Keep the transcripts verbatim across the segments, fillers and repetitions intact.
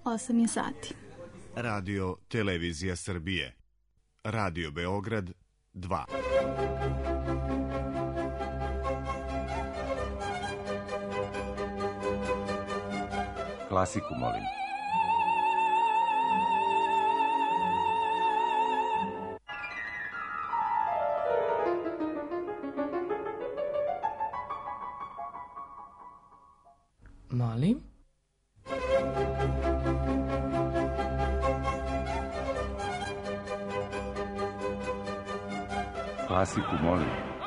osam je sati. Radio Televizija Srbije. Radio Beograd dva. Klasiku molim. Molim? Klasiku molim.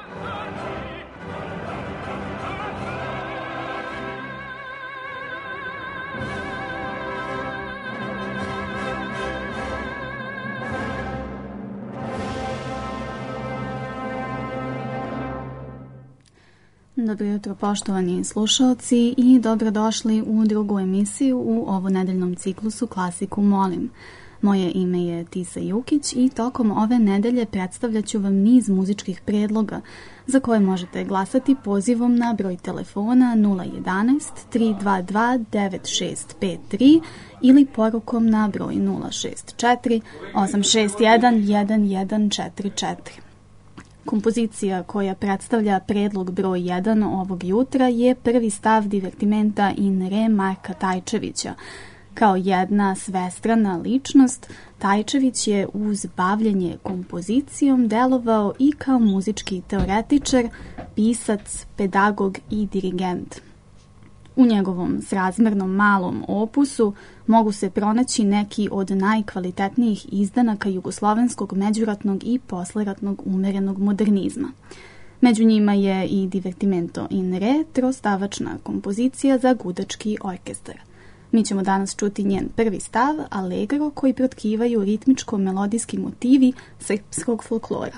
Dobro jutro, poštovani slušalci, i dobrodošli u drugu emisiju u ovonedeljnom ciklusu Klasiku molim. Moje ime je Tisa Jukić i tokom ove nedelje predstavljat ću vam niz muzičkih predloga za koje možete glasati pozivom na broj telefona nula jedanaest, tri dva dva, devet šest pet tri ili porukom na broj nula šest četiri, osam šest jedan, jedan jedan četiri četiri. Kompozicija koja predstavlja predlog broj jedan ovog jutra je prvi stav divertimenta In Re Marka Tajčevića. Kao jedna svestrana ličnost, Tajčević je uz bavljenje kompozicijom delovao i kao muzički teoretičar, pisac, pedagog i dirigent. U njegovom srazmernom malom opusu mogu se pronaći neki od najkvalitetnijih izdanaka jugoslovenskog međuratnog i posleratnog umerenog modernizma. Među njima je i divertimento In Re, trostavačna kompozicija za gudački orkestar. Mi ćemo danas čuti njen prvi stav, Allegro, koji protkivaju ritmičko-melodijski motivi srpskog folklora.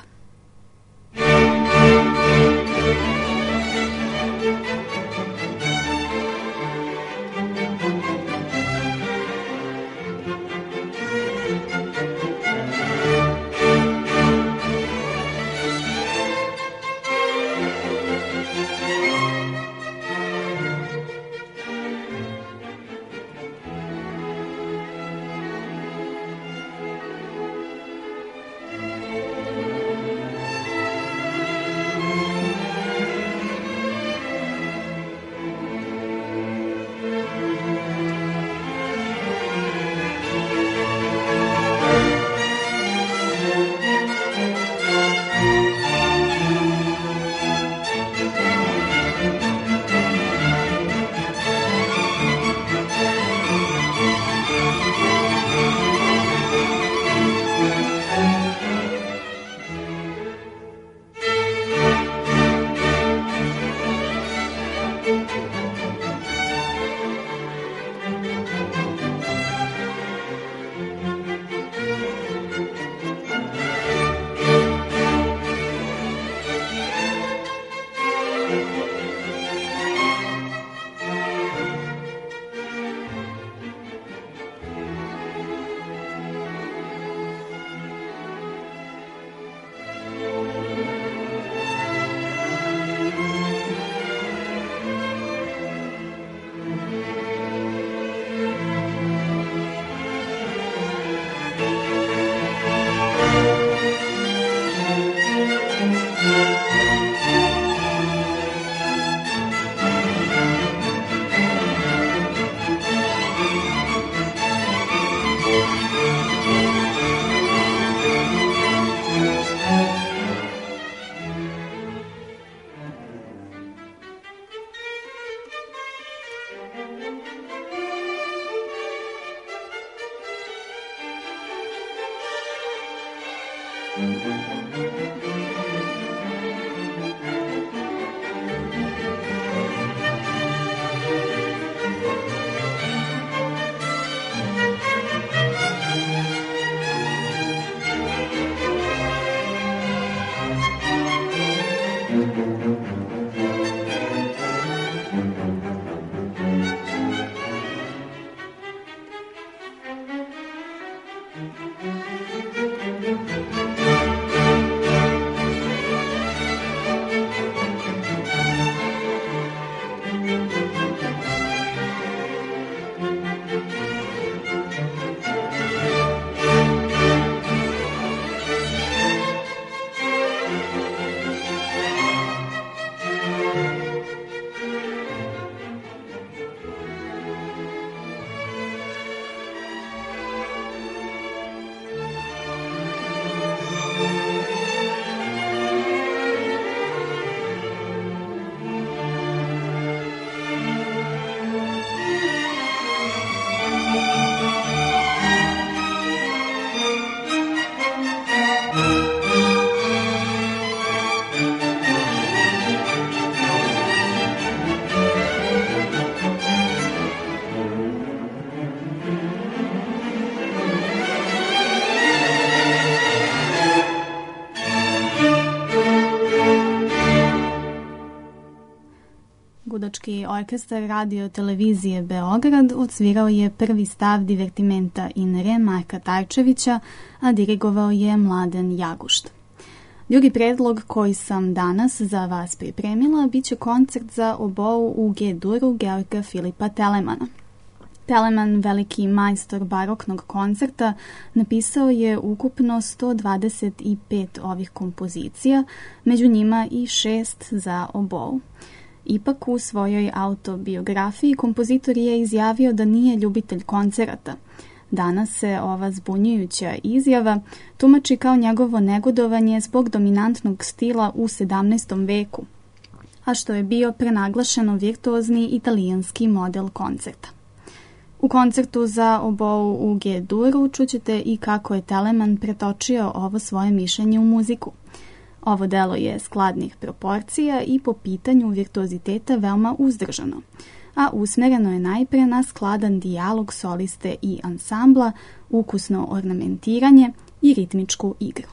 Simfonički orkestar Radio televizije Beograd odsvirao je prvi stav divertimenta in re Marka Tarčevića, a dirigovao je Mladen Jagušt. Drugi predlog koji sam danas za vas pripremila biće koncert za obou u G-duru Georga Filipa Telemana. Telemann, veliki majstor baroknog koncerta, napisao je ukupno sto dvadeset pet ovih kompozicija, među njima i šest za obou. Ipak u svojoj autobiografiji kompozitor je izjavio da nije ljubitelj koncerata. Danas se ova zbunjujuća izjava tumači kao njegovo negodovanje zbog dominantnog stila u sedamnaestom veku, a što je bio prenaglašeno virtuozni italijanski model koncerta. U koncertu za obou u G-duru čućete i kako je Telemann pretočio ovo svoje mišljenje u muziku. Ovo delo je skladnih proporcija i po pitanju virtuoziteta veoma uzdržano, a usmereno je najpre na skladan dijalog soliste i ansambla, ukusno ornamentiranje i ritmičku igru.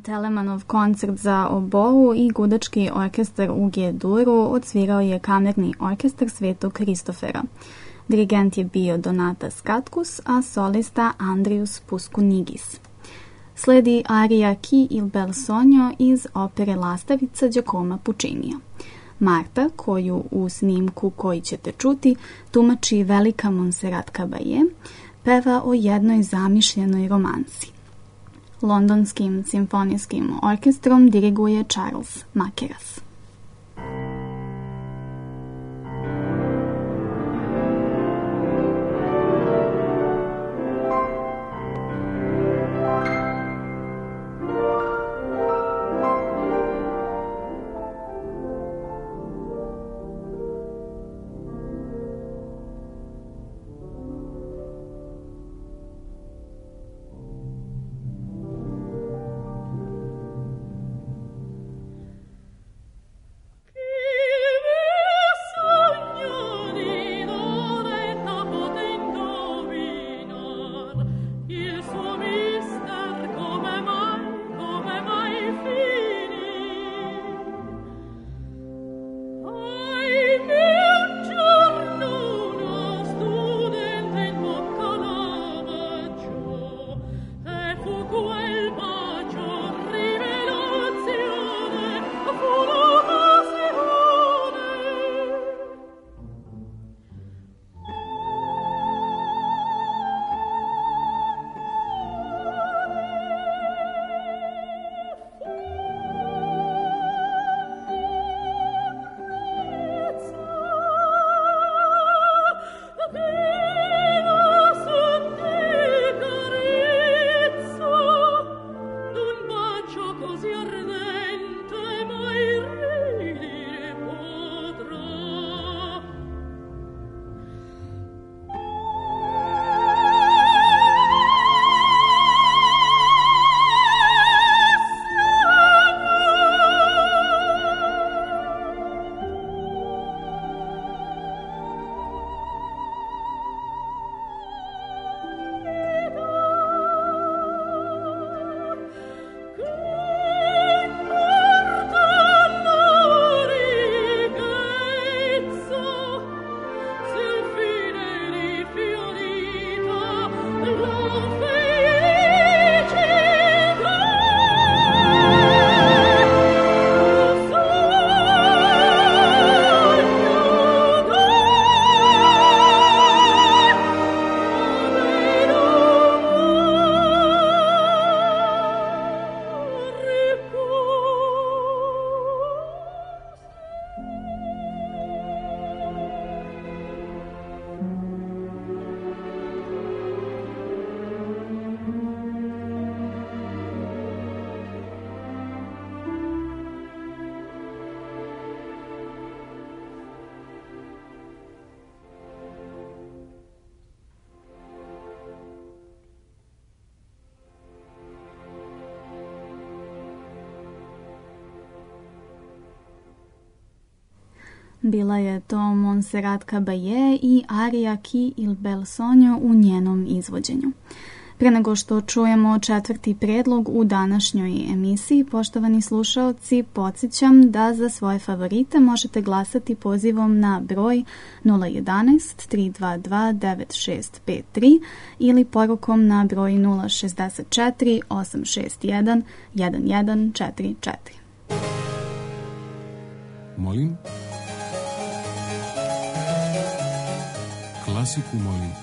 Telemanov koncert za obou i gudački orkestar u G-duru odsvirao je kamerni orkestar Svetog Kristofera. Dirigent je bio Donatas Katkus, a solista Andrius Puskunigis. Sledi arija Chi il bel sogno iz opere Lastavica Giacoma Puccinija. Marta, koju u snimku koji ćete čuti tumači velika Montserrat Caballé, peva o jednoj zamišljenoj romansi. Londonskim simfonijskim orkestrom diriguje Charles Mackerras. Bila je to Montserrat Caballé i arija Chi il bel sogno u njenom izvođenju. Pre nego što čujemo četvrti predlog u današnjoj emisiji, poštovani slušaoci, podsjećam da za svoje favorite možete glasati pozivom na broj nula jedanaest tri dva dva devet šest pet tri ili porukom na broj nula šezdeset četiri osam šest jedan jedan jedan četiri četiri. Molim? Klasiku molim.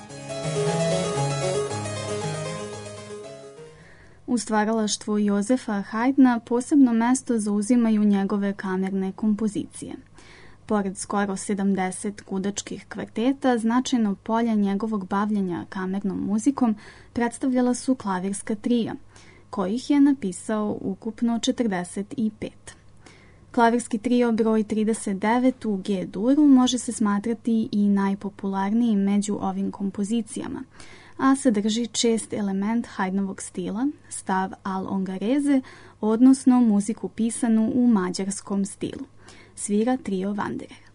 U stvaralaštvu Jozefa Haydna posebno mesto zauzimaju njegove kamerne kompozicije. Pored skoro sedamdeset gudačkih kvarteta, značajno polje njegovog bavljenja kamernom muzikom predstavljala su klavirska trija, kojih je napisao ukupno četrdeset pet. Klavirski trio broj trideset devet u G-duru može se smatrati i najpopularnijim među ovim kompozicijama, a sadrži čest element Haydnovog stila, stav al-ongareze, odnosno muziku pisanu u mađarskom stilu. Svira trio Wanderer.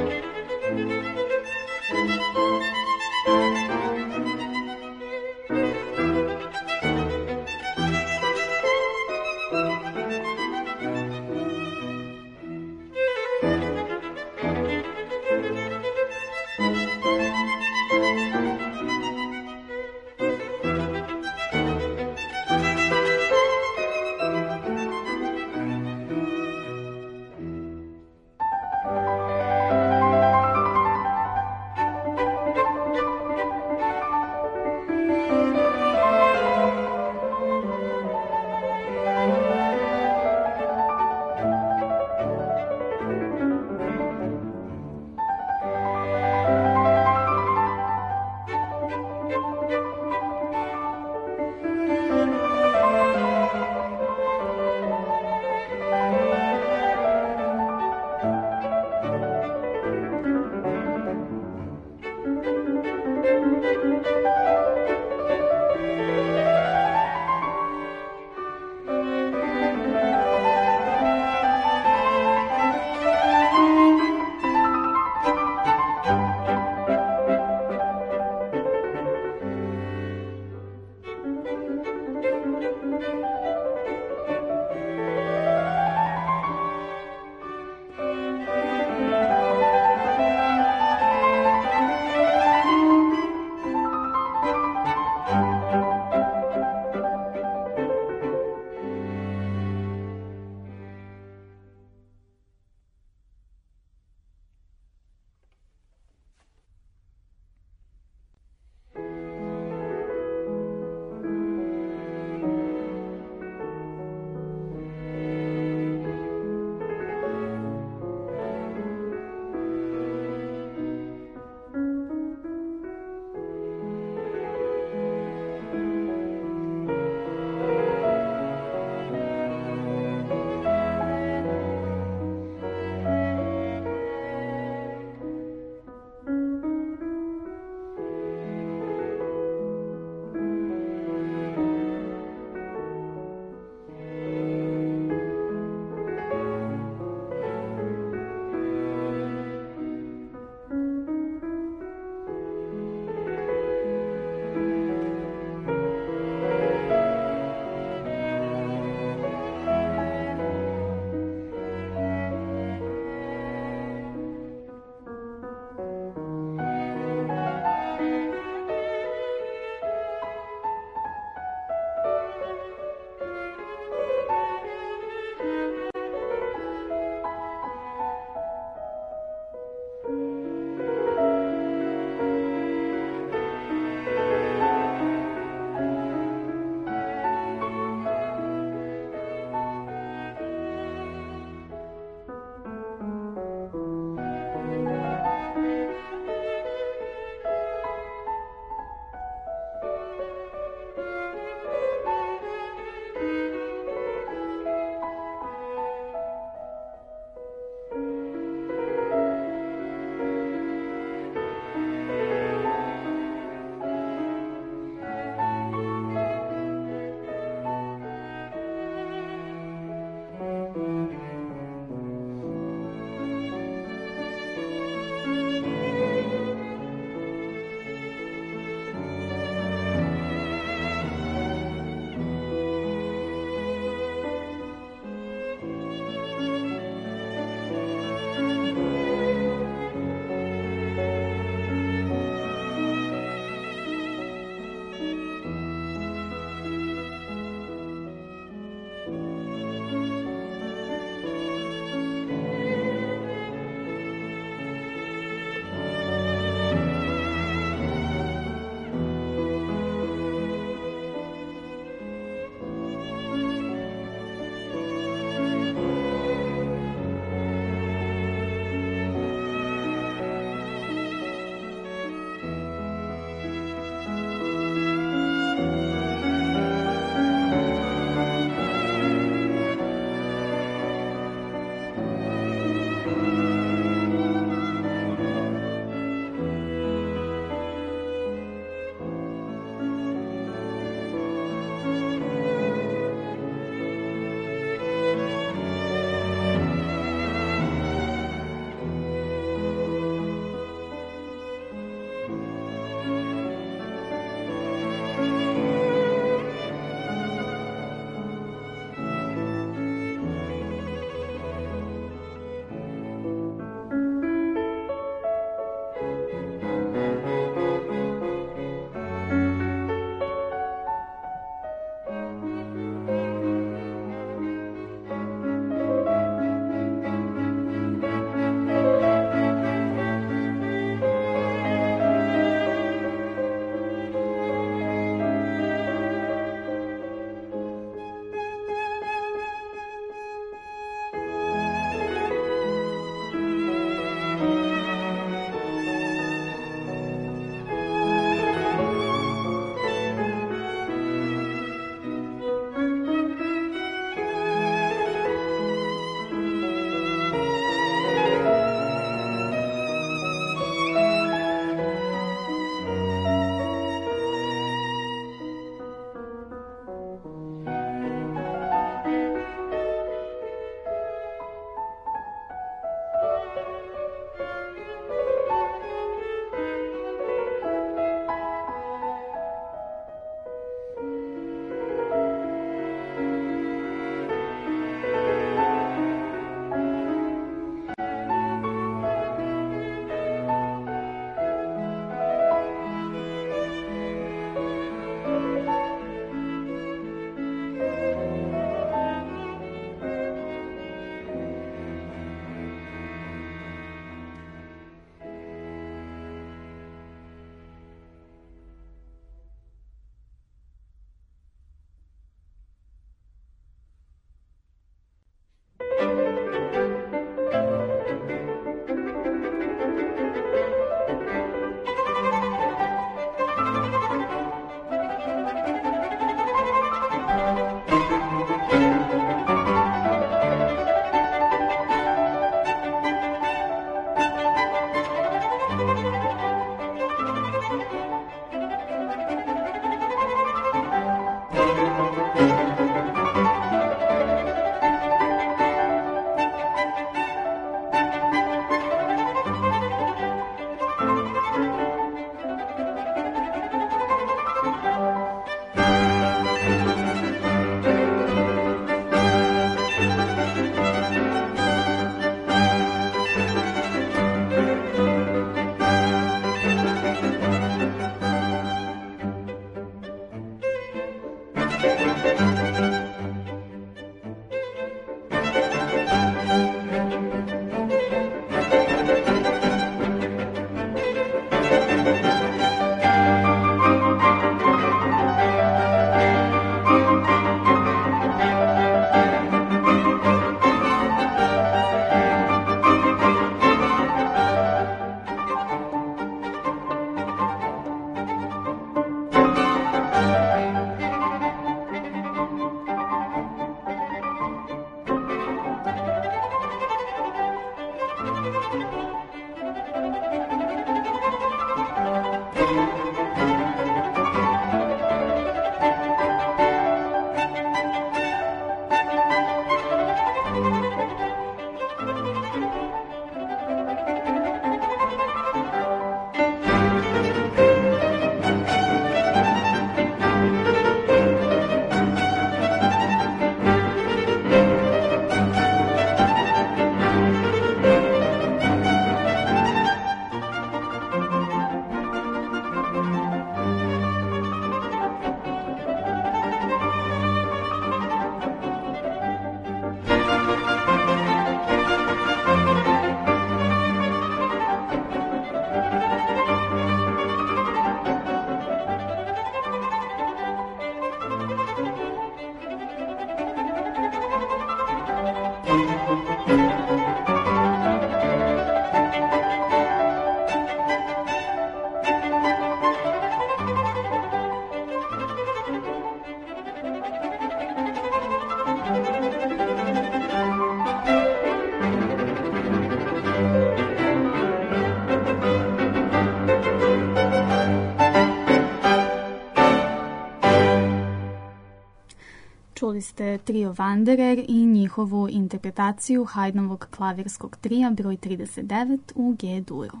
Čuli ste trio Wanderer i njihovu interpretaciju Haydnovog klavirskog trija broj trideset devet u G-duru.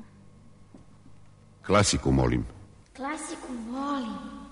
Klasiku, molim. Klasiku, molim.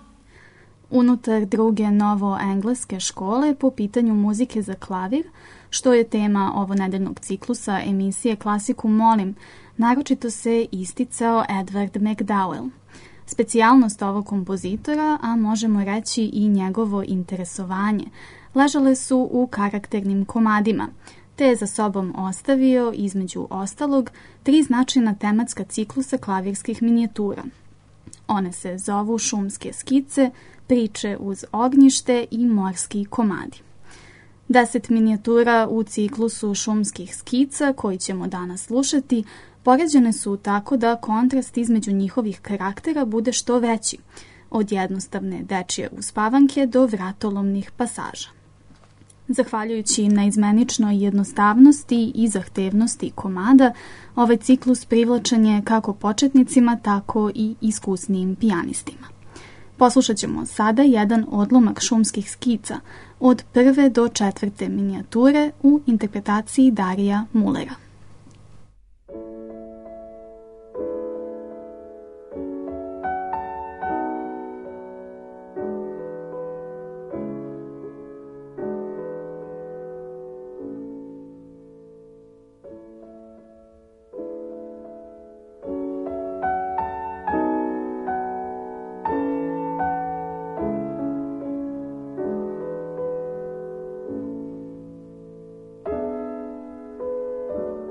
Unutar druge novoengleske škole po pitanju muzike za klavir, što je tema ovonedeljnog ciklusa emisije Klasiku, molim, naročito se isticao Edward MacDowell. Specijalnost ovog kompozitora, a možemo reći i njegovo interesovanje, ležale su u karakternim komadima, te je za sobom ostavio, između ostalog, tri značajna tematska ciklusa klavirskih minijatura. One se zovu Šumske skice, Priče uz ognjište i Morski komadi. Deset minijatura u ciklusu Šumskih skica, koji ćemo danas slušati, poređene su tako da kontrast između njihovih karaktera bude što veći, od jednostavne dečije uspavanke do vratolomnih pasaža. Zahvaljujući neizmeničnoj jednostavnosti i zahtevnosti komada, ovaj ciklus privlačen je kako početnicima, tako i iskusnijim pijanistima. Poslušat ćemo sada jedan odlomak Šumskih skica od prve do četvrte minijature u interpretaciji Darija Mullera. Thank you.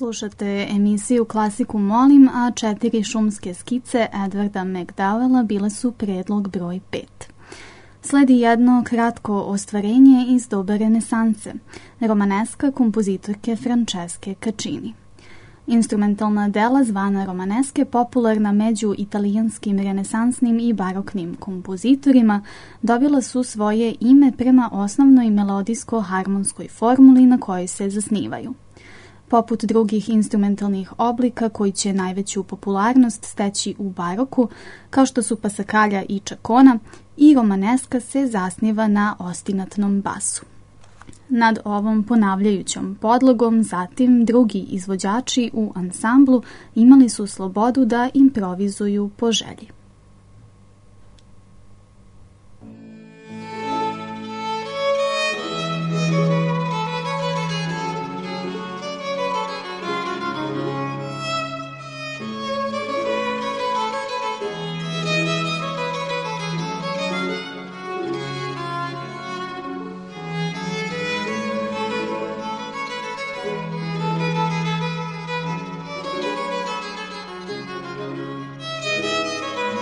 Slušate emisiju Klasiku molim, a četiri šumske skice Edwarda McDowella bile su predlog broj pet. Sledi jedno kratko ostvarenje iz doba renesanse, romaneska kompozitorke Franceske Caccini. Instrumentalna dela zvana romaneske, popularna među italijanskim renesansnim i baroknim kompozitorima, dobila su svoje ime prema osnovnoj melodijsko-harmonskoj formuli na kojoj se zasnivaju. Poput drugih instrumentalnih oblika koji će najveću popularnost steći u baroku, kao što su pasakalja i čakona, i romaneska se zasniva na ostinatnom basu. Nad ovom ponavljajućom podlogom zatim drugi izvođači u ansamblu imali su slobodu da improvizuju po želji. Thank you.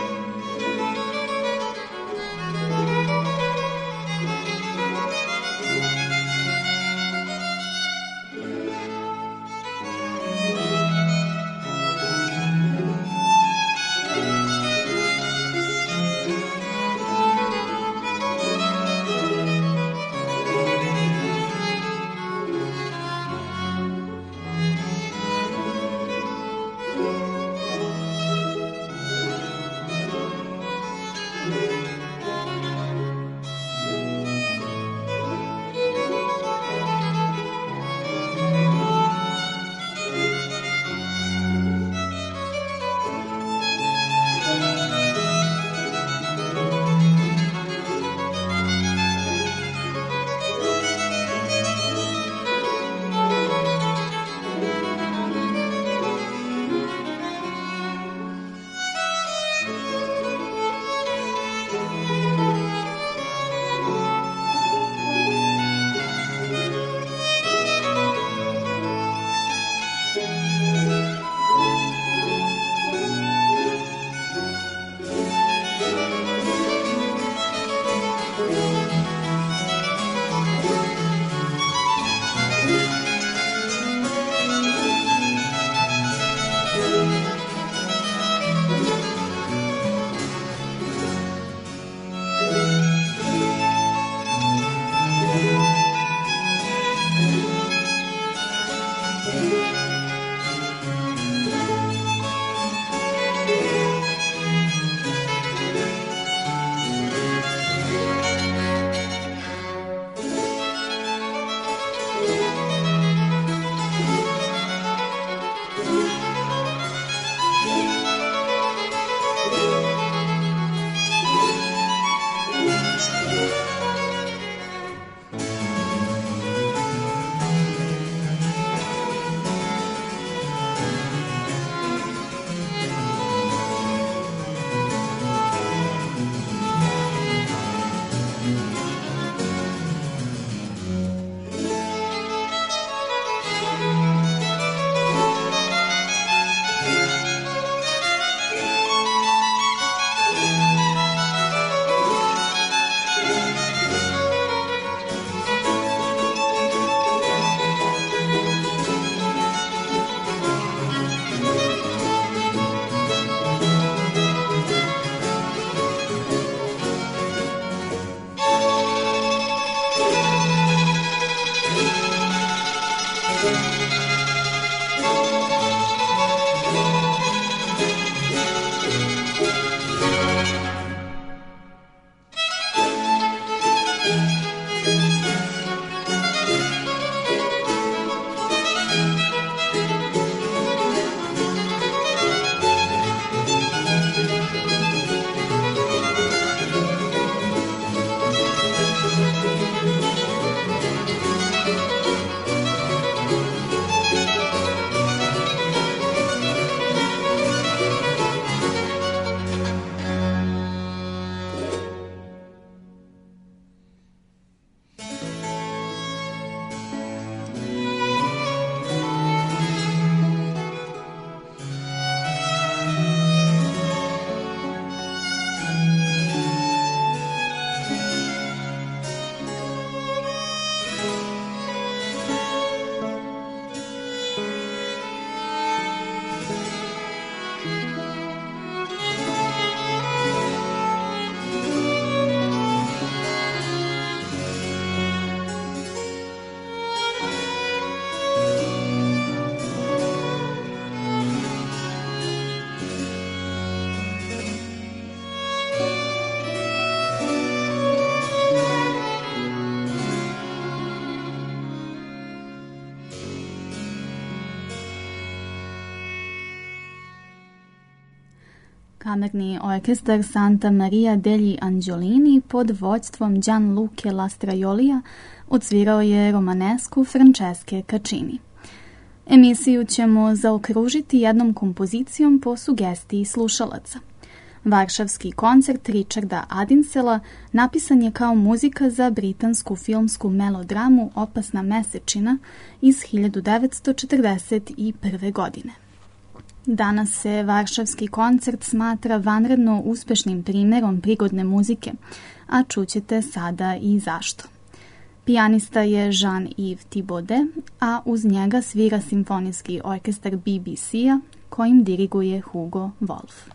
Kamerni orkestar Santa Maria degli Angiolini pod vođstvom Gianluca Lastraiolija odsvirao je romanesku Francesche Caccini. Emisiju ćemo zaokružiti jednom kompozicijom po sugestiji slušalaca. Varšavski koncert Richarda Adinsela napisan je kao muzika za britansku filmsku melodramu Opasna mesečina iz hiljadu devetsto četrdeset prve. godine. Danas se Varšavski koncert smatra vanredno uspešnim primjerom prigodne muzike, a čućete sada i zašto. Pijanista je Jean-Yves Thibaudet, a uz njega svira simfonijski orkestar B B C-a kojim diriguje Hugo Wolf.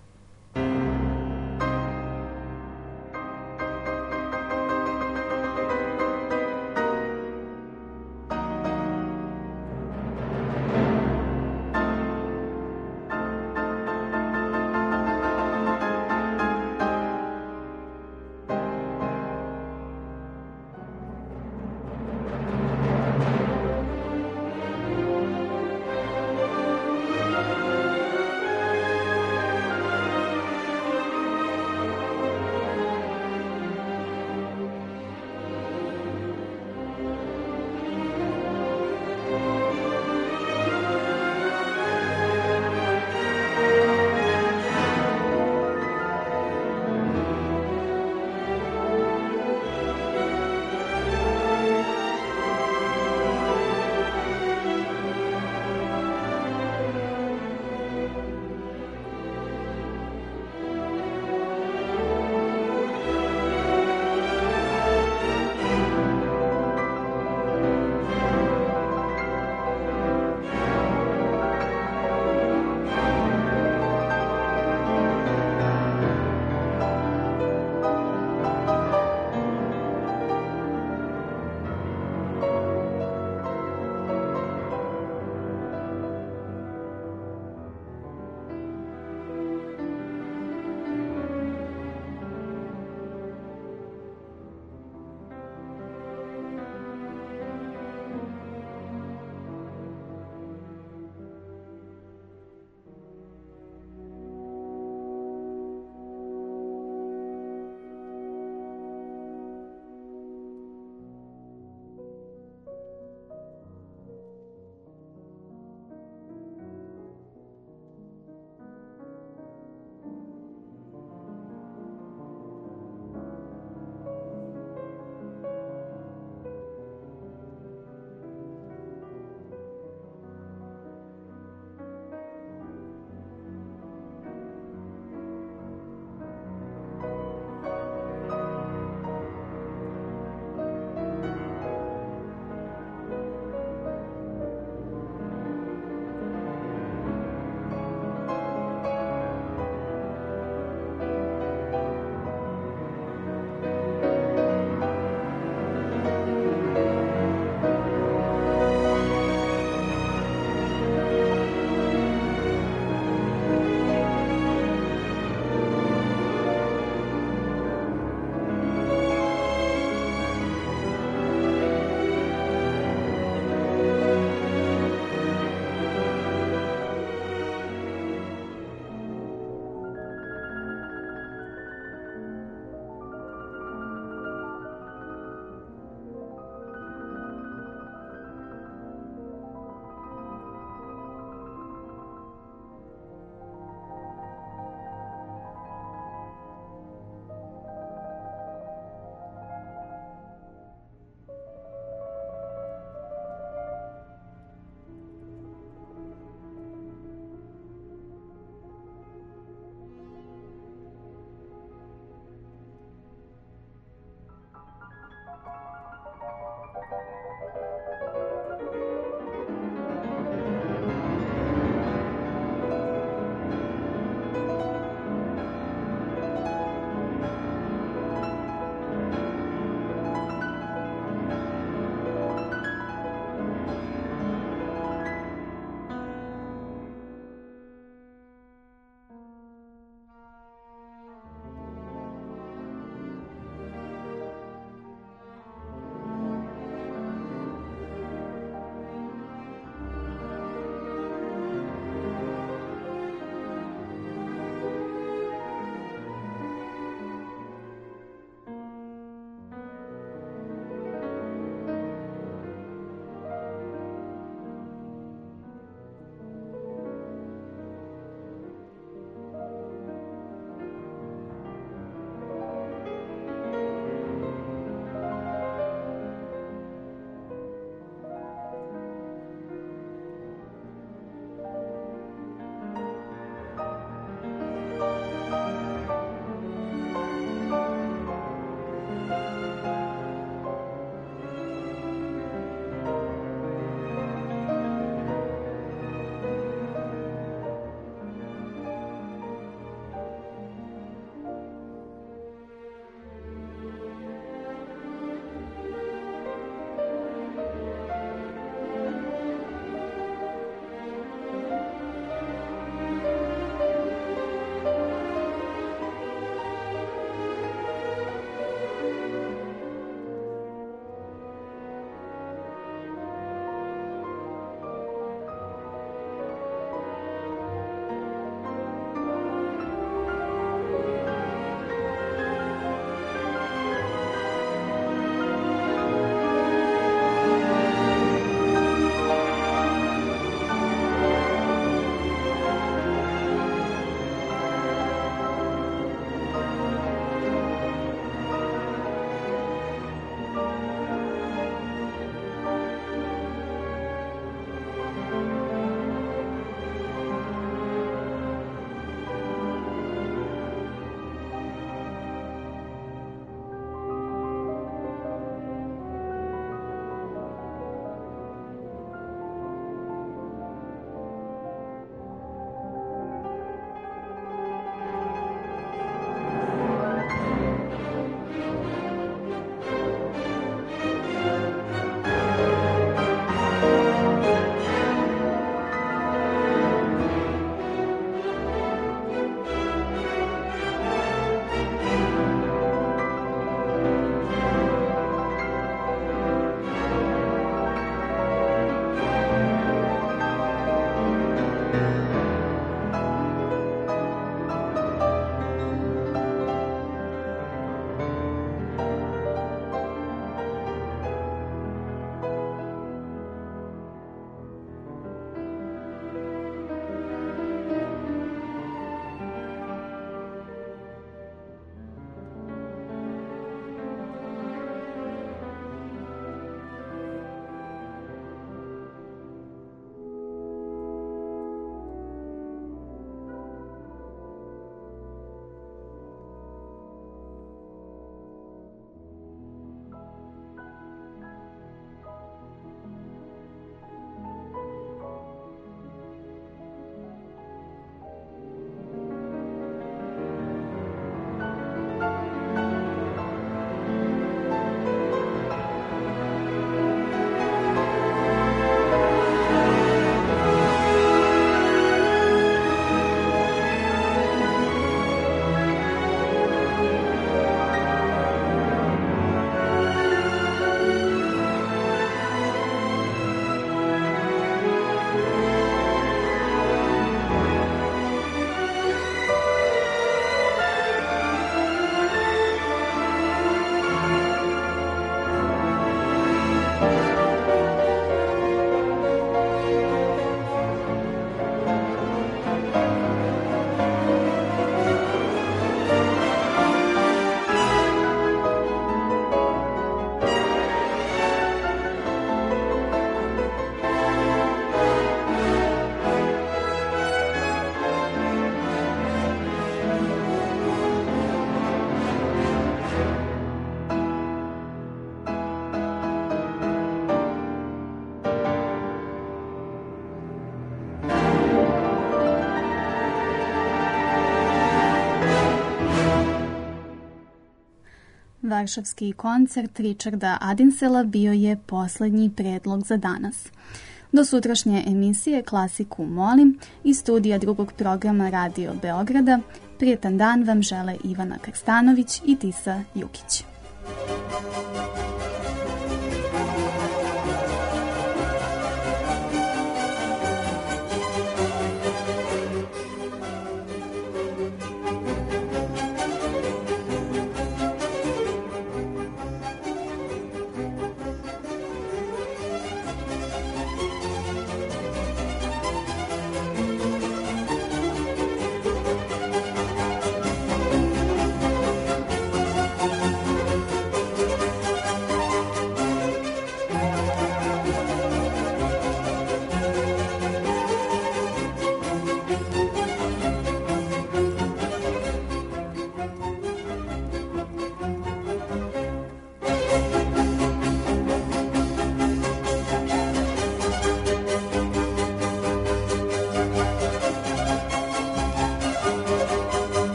Varšavski koncert Richarda Adinsela bio je posljednji predlog za danas. Do sutrašnje emisije Klasiku molim iz studija drugog programa Radio Beograda prijetan dan vam žele Ivana Krstanović i Tisa Jukić.